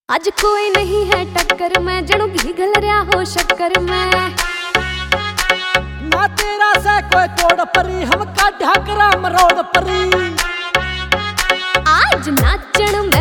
आज कोई नहीं है टक्कर में, जणू घी घल रहा हो शक्कर में। ना तेरा से कोई तोड़ परी, हम का ढाकरा मरोड़ परी। आज नाचण में